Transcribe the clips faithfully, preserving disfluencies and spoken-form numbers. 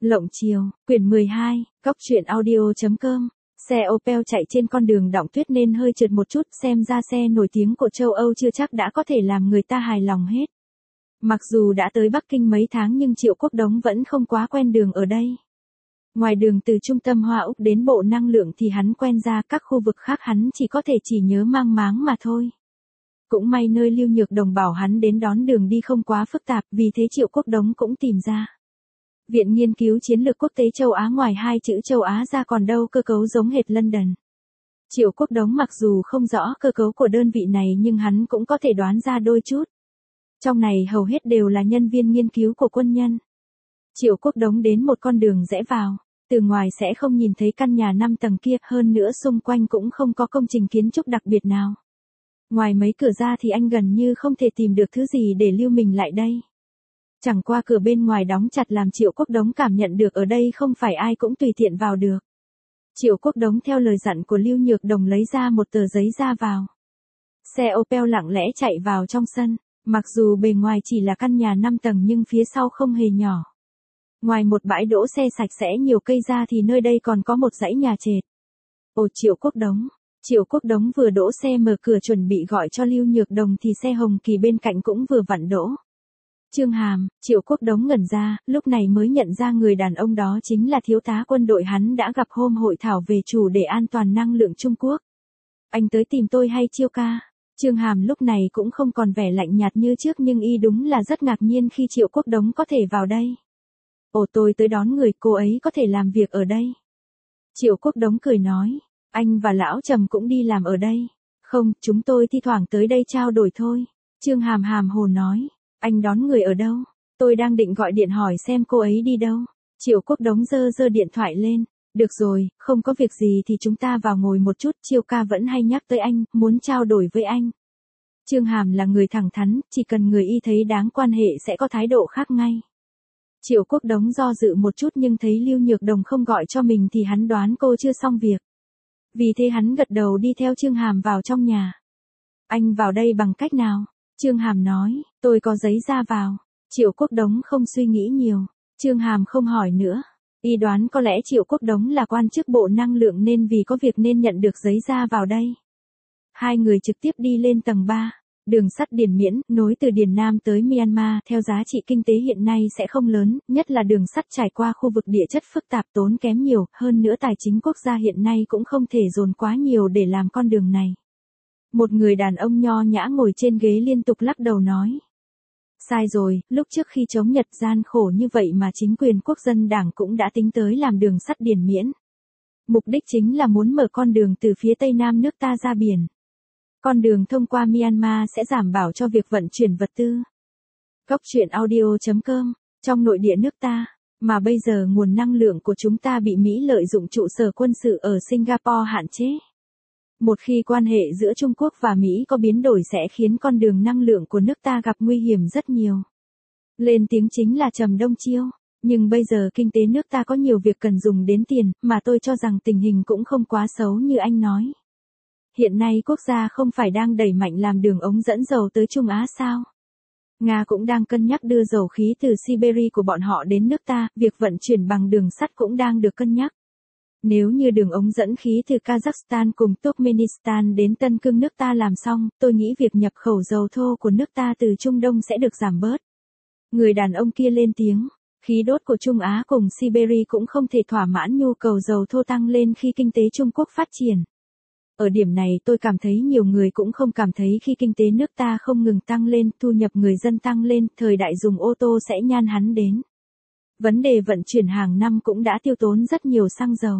Lộng chiều, quyển mười hai, góc truyện audio.com. Xe Opel chạy trên con đường đọng tuyết nên hơi trượt một chút, xem ra xe nổi tiếng của châu Âu chưa chắc đã có thể làm người ta hài lòng hết. Mặc dù đã tới Bắc Kinh mấy tháng nhưng Triệu Quốc Đống vẫn không quá quen đường ở đây. Ngoài đường từ trung tâm Hoa Úc đến Bộ Năng lượng thì hắn quen ra, các khu vực khác hắn chỉ có thể chỉ nhớ mang máng mà thôi. Cũng may nơi Lưu Nhược Đồng bảo hắn đến đón đường đi không quá phức tạp, vì thế Triệu Quốc Đống cũng tìm ra. Viện Nghiên cứu Chiến lược Quốc tế châu Á, ngoài hai chữ châu Á ra còn đâu cơ cấu giống hệt London. Triệu Quốc Đống mặc dù không rõ cơ cấu của đơn vị này nhưng hắn cũng có thể đoán ra đôi chút. Trong này hầu hết đều là nhân viên nghiên cứu của quân nhân. Triệu Quốc Đống đến một con đường rẽ vào, từ ngoài sẽ không nhìn thấy căn nhà năm tầng kia, hơn nữa xung quanh cũng không có công trình kiến trúc đặc biệt nào. Ngoài mấy cửa ra thì anh gần như không thể tìm được thứ gì để lưu mình lại đây. Chẳng qua cửa bên ngoài đóng chặt làm Triệu Quốc Đống cảm nhận được ở đây không phải ai cũng tùy tiện vào được. Triệu Quốc Đống theo lời dặn của Lưu Nhược Đồng lấy ra một tờ giấy ra vào. Xe Opel lặng lẽ chạy vào trong sân, mặc dù bề ngoài chỉ là căn nhà năm tầng nhưng phía sau không hề nhỏ. Ngoài một bãi đỗ xe sạch sẽ nhiều cây ra thì nơi đây còn có một dãy nhà trệt. Ồ, Triệu Quốc Đống. Triệu Quốc Đống vừa đỗ xe mở cửa chuẩn bị gọi cho Lưu Nhược Đồng thì xe Hồng Kỳ bên cạnh cũng vừa vặn đỗ. Trương Hàm. Triệu Quốc Đống ngẩn ra, lúc này mới nhận ra người đàn ông đó chính là thiếu tá quân đội hắn đã gặp hôm hội thảo về chủ đề an toàn năng lượng Trung Quốc. Anh tới tìm tôi hay Chiêu ca? Trương Hàm lúc này cũng không còn vẻ lạnh nhạt như trước nhưng y đúng là rất ngạc nhiên khi Triệu Quốc Đống có thể vào đây. Ồ, tôi tới đón người, cô ấy có thể làm việc ở đây. Triệu Quốc Đống cười nói, anh và lão Trầm cũng đi làm ở đây. Không, chúng tôi thi thoảng tới đây trao đổi thôi. Trương Hàm hàm hồ nói, anh đón người ở đâu? Tôi đang định gọi điện hỏi xem cô ấy đi đâu. Triệu Quốc Đống giơ giơ điện thoại lên. Được rồi, không có việc gì thì chúng ta vào ngồi một chút, Chiêu ca vẫn hay nhắc tới anh, muốn trao đổi với anh. Trương Hàm là người thẳng thắn, chỉ cần người y thấy đáng quan hệ sẽ có thái độ khác ngay. Triệu Quốc Đống do dự một chút nhưng thấy Lưu Nhược Đồng không gọi cho mình thì hắn đoán cô chưa xong việc. Vì thế hắn gật đầu đi theo Trương Hàm vào trong nhà. Anh vào đây bằng cách nào? Trương Hàm nói, tôi có giấy ra vào. Triệu Quốc Đống không suy nghĩ nhiều. Trương Hàm không hỏi nữa. Y đoán có lẽ Triệu Quốc Đống là quan chức Bộ Năng lượng nên vì có việc nên nhận được giấy ra vào đây. Hai người trực tiếp đi lên tầng ba. Đường sắt Điền Miễn, nối từ Điền Nam tới Myanmar, theo giá trị kinh tế hiện nay sẽ không lớn, nhất là đường sắt trải qua khu vực địa chất phức tạp tốn kém nhiều, hơn nữa tài chính quốc gia hiện nay cũng không thể dồn quá nhiều để làm con đường này. Một người đàn ông nho nhã ngồi trên ghế liên tục lắc đầu nói. Sai rồi, lúc trước khi chống Nhật gian khổ như vậy mà chính quyền quốc dân đảng cũng đã tính tới làm đường sắt Điền Miễn. Mục đích chính là muốn mở con đường từ phía tây nam nước ta ra biển. Con đường thông qua Myanmar sẽ đảm bảo cho việc vận chuyển vật tư. Góc truyện audio.com. Trong nội địa nước ta, mà bây giờ nguồn năng lượng của chúng ta bị Mỹ lợi dụng trụ sở quân sự ở Singapore hạn chế. Một khi quan hệ giữa Trung Quốc và Mỹ có biến đổi sẽ khiến con đường năng lượng của nước ta gặp nguy hiểm rất nhiều. Lên tiếng chính là Trầm Đông Chiêu. Nhưng bây giờ kinh tế nước ta có nhiều việc cần dùng đến tiền, mà tôi cho rằng tình hình cũng không quá xấu như anh nói. Hiện nay quốc gia không phải đang đẩy mạnh làm đường ống dẫn dầu tới Trung Á sao? Nga cũng đang cân nhắc đưa dầu khí từ Siberia của bọn họ đến nước ta, việc vận chuyển bằng đường sắt cũng đang được cân nhắc. Nếu như đường ống dẫn khí từ Kazakhstan cùng Turkmenistan đến Tân Cương nước ta làm xong, tôi nghĩ việc nhập khẩu dầu thô của nước ta từ Trung Đông sẽ được giảm bớt. Người đàn ông kia lên tiếng, khí đốt của Trung Á cùng Siberia cũng không thể thỏa mãn nhu cầu dầu thô tăng lên khi kinh tế Trung Quốc phát triển. Ở điểm này tôi cảm thấy nhiều người cũng không cảm thấy khi kinh tế nước ta không ngừng tăng lên, thu nhập người dân tăng lên, thời đại dùng ô tô sẽ nhan hắn đến. Vấn đề vận chuyển hàng năm cũng đã tiêu tốn rất nhiều xăng dầu.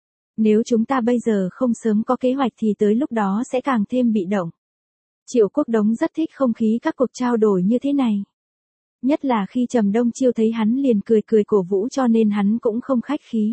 Nếu chúng ta bây giờ không sớm có kế hoạch thì tới lúc đó sẽ càng thêm bị động. Triệu Quốc Đống rất thích không khí các cuộc trao đổi như thế này. Nhất là khi Trầm Đông Chiêu thấy hắn liền cười cười cổ vũ cho nên hắn cũng không khách khí.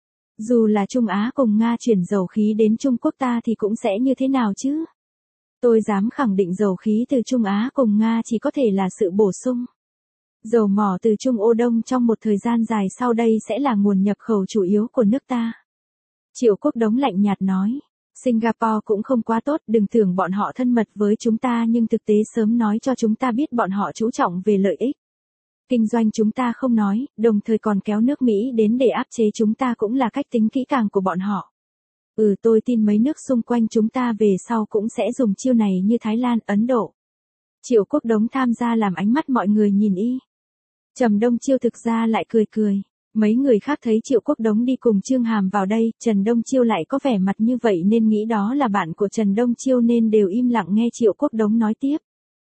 Dù là Trung Á cùng Nga chuyển dầu khí đến Trung Quốc ta thì cũng sẽ như thế nào chứ? Tôi dám khẳng định dầu khí từ Trung Á cùng Nga chỉ có thể là sự bổ sung. Dầu mỏ từ Trung Âu Đông trong một thời gian dài sau đây sẽ là nguồn nhập khẩu chủ yếu của nước ta. Triệu Quốc Đống lạnh nhạt nói, Singapore cũng không quá tốt, đừng tưởng bọn họ thân mật với chúng ta nhưng thực tế sớm nói cho chúng ta biết bọn họ chú trọng về lợi ích. Kinh doanh chúng ta không nói, đồng thời còn kéo nước Mỹ đến để áp chế chúng ta cũng là cách tính kỹ càng của bọn họ. Ừ, tôi tin mấy nước xung quanh chúng ta về sau cũng sẽ dùng chiêu này như Thái Lan, Ấn Độ. Triệu Quốc Đống tham gia làm ánh mắt mọi người nhìn y. Trầm Đông Chiêu thực ra lại cười cười. Mấy người khác thấy Triệu Quốc Đống đi cùng Trương Hàm vào đây, Trần Đông Chiêu lại có vẻ mặt như vậy nên nghĩ đó là bạn của Trần Đông Chiêu nên đều im lặng nghe Triệu Quốc Đống nói tiếp.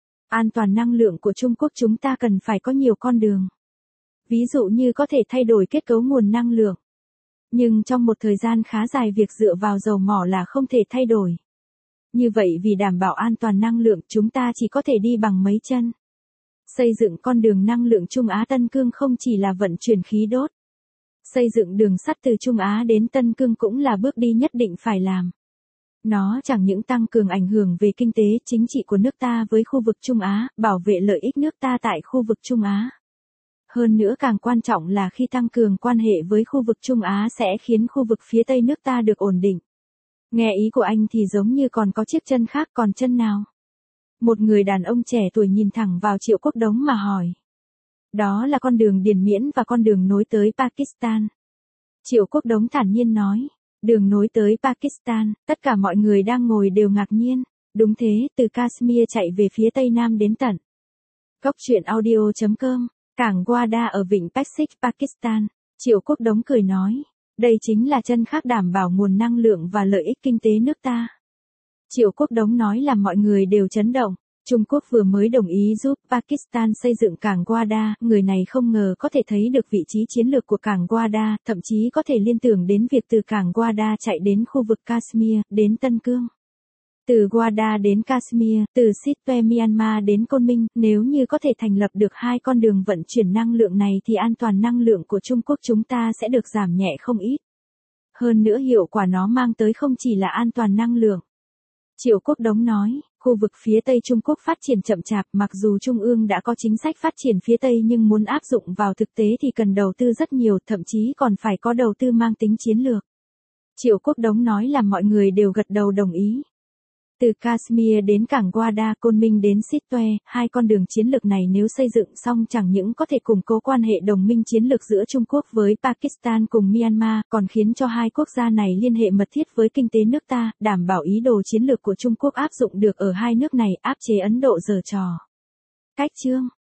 An toàn năng lượng của Trung Quốc chúng ta cần phải có nhiều con đường. Ví dụ như có thể thay đổi kết cấu nguồn năng lượng. Nhưng trong một thời gian khá dài việc dựa vào dầu mỏ là không thể thay đổi. Như vậy vì đảm bảo an toàn năng lượng chúng ta chỉ có thể đi bằng mấy chân. Xây dựng con đường năng lượng Trung Á Tân Cương không chỉ là vận chuyển khí đốt. Xây dựng đường sắt từ Trung Á đến Tân Cương cũng là bước đi nhất định phải làm. Nó chẳng những tăng cường ảnh hưởng về kinh tế chính trị của nước ta với khu vực Trung Á, bảo vệ lợi ích nước ta tại khu vực Trung Á. Hơn nữa càng quan trọng là khi tăng cường quan hệ với khu vực Trung Á sẽ khiến khu vực phía Tây nước ta được ổn định. Nghe ý của anh thì giống như còn có chiếc chân khác, còn chân nào? Một người đàn ông trẻ tuổi nhìn thẳng vào Triệu Quốc Đống mà hỏi. Đó là con đường Điền Miễn và con đường nối tới Pakistan. Triệu Quốc Đống thản nhiên nói. Đường nối tới Pakistan, tất cả mọi người đang ngồi đều ngạc nhiên. Đúng thế, từ Kashmir chạy về phía Tây Nam đến tận. Cốc truyện audio chấm com, cảng Gwadar ở vịnh Persic, Pakistan. Triệu Quốc Đống cười nói. Đây chính là chân khác đảm bảo nguồn năng lượng và lợi ích kinh tế nước ta. Triệu Quốc Đống nói làm mọi người đều chấn động. Trung Quốc vừa mới đồng ý giúp Pakistan xây dựng cảng Gwadar, người này không ngờ có thể thấy được vị trí chiến lược của cảng Gwadar, thậm chí có thể liên tưởng đến việc từ cảng Gwadar chạy đến khu vực Kashmir, đến Tân Cương. Từ Gwadar đến Kashmir, từ Sitwe Myanmar đến Côn Minh, nếu như có thể thành lập được hai con đường vận chuyển năng lượng này thì an toàn năng lượng của Trung Quốc chúng ta sẽ được giảm nhẹ không ít. Hơn nữa hiệu quả nó mang tới không chỉ là an toàn năng lượng. Triệu Quốc Đống nói, khu vực phía Tây Trung Quốc phát triển chậm chạp, mặc dù Trung ương đã có chính sách phát triển phía Tây nhưng muốn áp dụng vào thực tế thì cần đầu tư rất nhiều, thậm chí còn phải có đầu tư mang tính chiến lược. Triệu Quốc Đống nói làm mọi người đều gật đầu đồng ý. Từ Kashmir đến cảng Gwadar, Côn Minh đến Sitwe, hai con đường chiến lược này nếu xây dựng xong chẳng những có thể củng cố quan hệ đồng minh chiến lược giữa Trung Quốc với Pakistan cùng Myanmar, còn khiến cho hai quốc gia này liên hệ mật thiết với kinh tế nước ta, đảm bảo ý đồ chiến lược của Trung Quốc áp dụng được ở hai nước này, áp chế Ấn Độ giở trò. Cách chương